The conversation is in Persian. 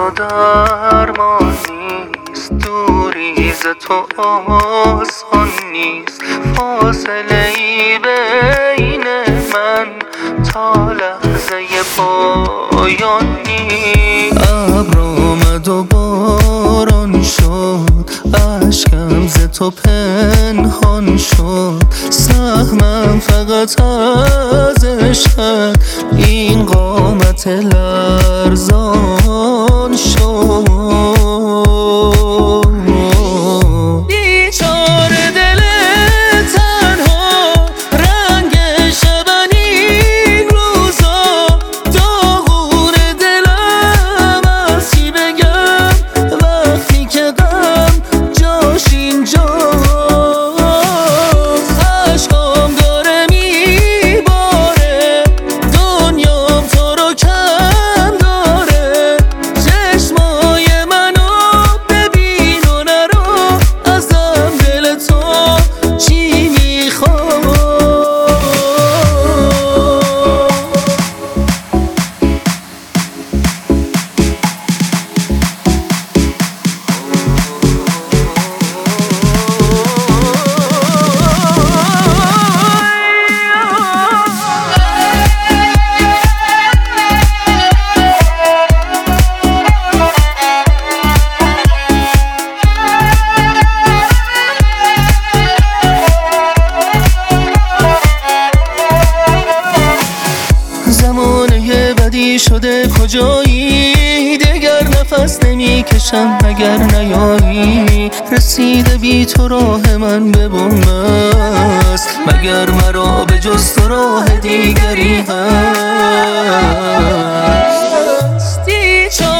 درمان نیست، دوری ز تو آسان نیست، فاصله ای بین من تا لحظه پایان نیست. ابر آمد و باران شد، اشکم ز تو پنهان شد، سهمم فقط از عشقت این قامت لرزان شد. بیچاره دل تنها، رنگ شبن این روزا، داغون دلم از چی بگم وقتی که غم جاش اینجاست. عشقام داره میباره، دنیام تو رو کم داره، چشمای منو ببین و نرو، ازم دل تو چی میخواد. زمانه بدی شده کجایی، دگر نفس نمیکشم مگر نیایی، رسیده بی تو راه من به بن است، مگر مرا به جز تو راه دیگری هست.